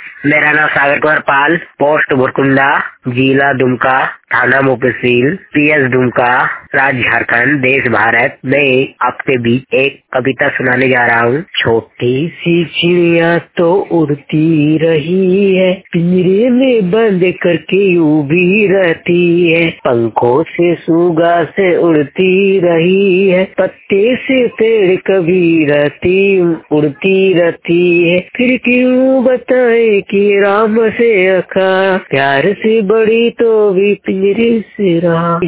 मेरा नाम सागर कुमार पाल, पोस्ट भुरकुंडा, जिला दुमका, थाना मुफस्सिल, पीएस दुमका, राज्य झारखंड, देश भारत। मैं आपके बीच एक कविता सुनाने जा रहा हूँ। छोटी सी चिड़िया तो उड़ती रही है, पिंजरे में बंद करके यूं भी रहती है। पंखों से सुगा से उड़ती रही है, पत्ते से पेड़ कभी उड़ती रहती है। फिर क्यों बताए कि राम से अखा, प्यार से बड़ी तो भी पिंजरे से रहा।